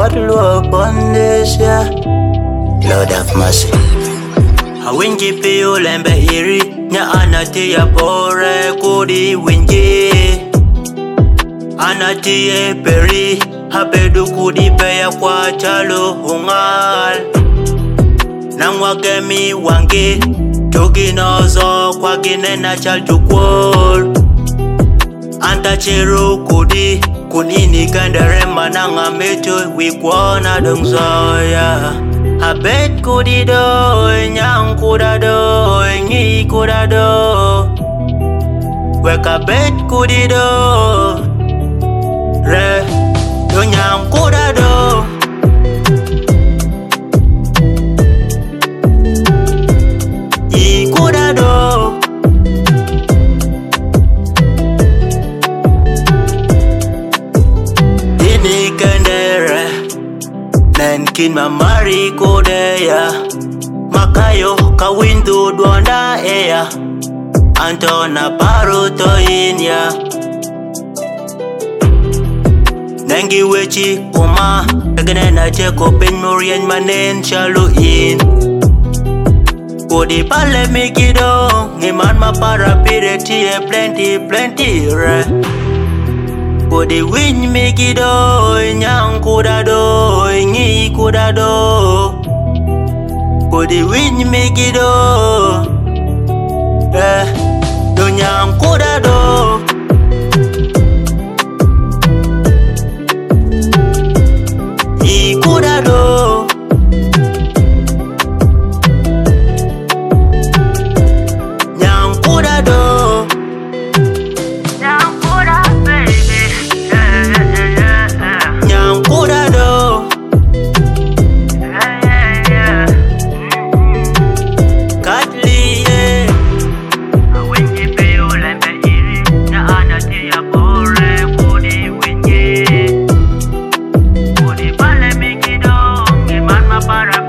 what Lord upon this, yeah. Lord have mercy. Hawingi pio lembe iri, nya anatia pore kudi wingi. Anatie peri, habedu kudi peya kwa chalo hungal. Nangwagemi wangi, togi nozo kwa ginena chal chukwol. Anta chiru kudi, kunini kandere mananga mecho wikwana dongzoya. Habet kudi do, nyang kuda do, ngi kuda do. Weka bet kudi do, re, do nyang kuda do. I kuda do. Dini kandere, kin mamari kodeya. Makayo kawindu duanda eya. Antona paruto inya. Nengi wechi kuma. Tegene na cheko pen morien manen chalo in. Kodi pale mikido. Ngiman mapara pire tie plenty re. Kodi win mikido. Nyang kuda do. Ngi kuda do. Kodi win mikido. Do nyang kuda do. I kuda do. Nyang kuda do. Nyang kuda baby. Nyang kuda do. Katli yeah. Hawingi pio lembe iri, nya anatia pore kudi wingi. Kudi pale mikido, ngiman mapara